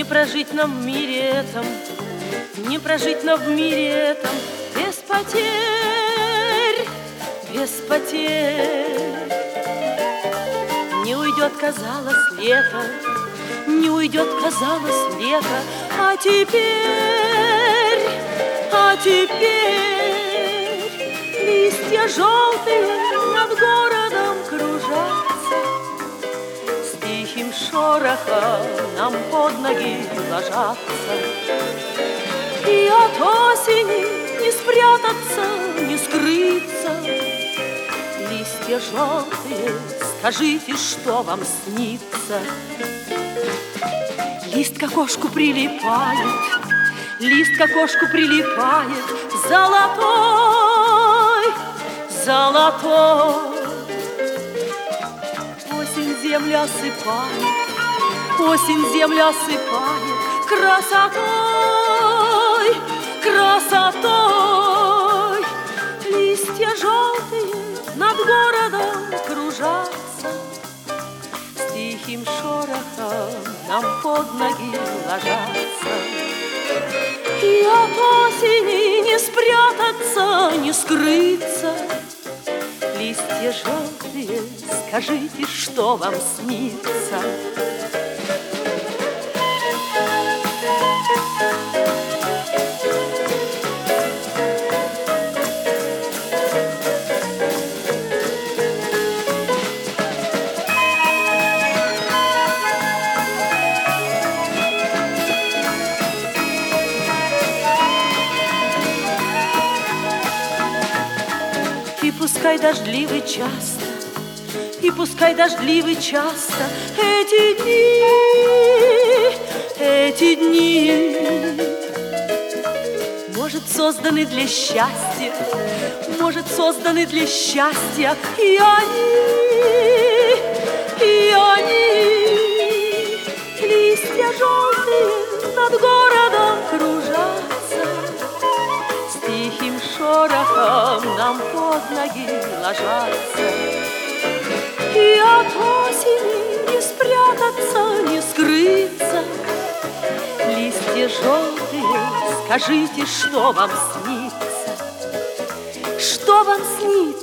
прожить нам в мире этом, не прожить нам в мире этом без потерь, без потерь. Не уйдет, казалось, лето, не уйдет, казалось, лето, а теперь листья желтые над городом кружатся, с тихим шорохом нам под ноги ложатся. И от осени не спрятаться, не скрыться. Листья желтые, скажите, что вам снится? Лист к окошку прилипает, лист к окошку прилипает, золотой, золотой. Осень землю осыпает, осень землю осыпает красотой, красотой. Листья желтые над городом кружатся, с тихим шорохом нам под ноги ложатся. И от осени не спрятаться, не скрыться. Листья желтые, скажите, что вам снится? И пускай дождливый часто, и пускай дождливый часто эти дни, может, созданы для счастья, может, созданы для счастья, и они, листья желтые над городом кружатся, с тихим шорохом нам под ноги ложатся. И от осени не спрятаться, не скрыться. Листья желтые, скажите, что вам снится? Что вам снится?